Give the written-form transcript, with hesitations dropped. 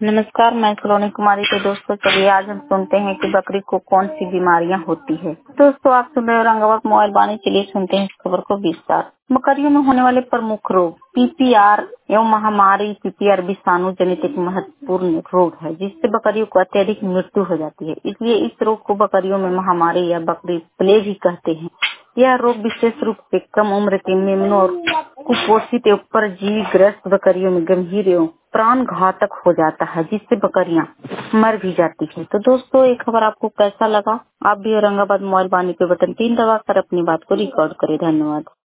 नमस्कार, मैं सलोनी कुमारी। तो दोस्तों चलिए आज हम सुनते हैं कि बकरी को कौन सी बीमारियां होती है। दोस्तों आप सुन रहे हो रंगावत मोबाइल वाणी। चलिए सुनते हैं इस खबर को विस्तार। बकरियों में होने वाले प्रमुख रोग पीपीआर एवं महामारी। पीपीआर विषाणु जनित एक महत्वपूर्ण रोग है जिससे बकरियों को अत्यधिक मृत्यु हो जाती है। इसलिए इस रोग को बकरियों में महामारी या बकरी प्लेग भी कहते हैं। यह रोग विशेष रूप से कम उम्र के मेमनों और कुपोषित एवं परजीवी ग्रस्त बकरियों में गंभीर एवं प्राण घातक हो जाता है जिससे बकरियां मर भी जाती है। तो दोस्तों ये खबर आपको कैसा लगा? आप भी औरंगाबाद मोबाइल वाणी पे बटन 3 दबाकर अपनी बात को रिकॉर्ड करें। धन्यवाद।